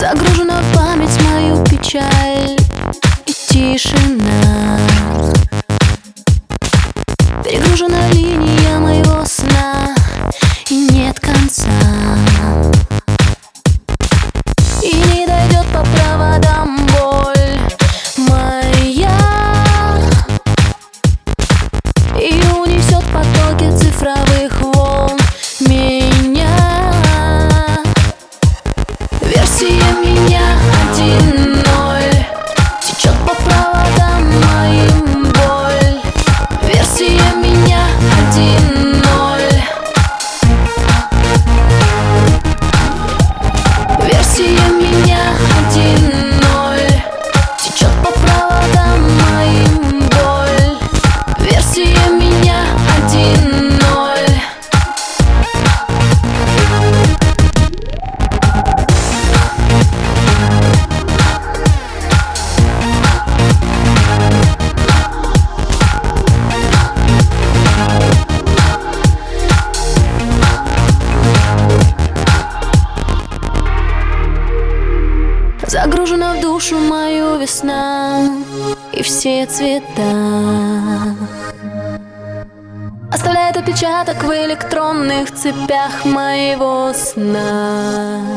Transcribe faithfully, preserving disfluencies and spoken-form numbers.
Загружена в память мою печаль и тишина. Перегружена линия моего сна, и нет конца. И не дойдет по проводам боль моя, и унесет потоки цифровых волн меня. Версия меня один ноль течет по проводам моим боль. Версия меня один ноль. Версия меня один ноль течет по проводам моим боль. Версия меня один ноль. Загружена в душу мою весна и все цвета. Оставляет отпечаток в электронных цепях моего сна.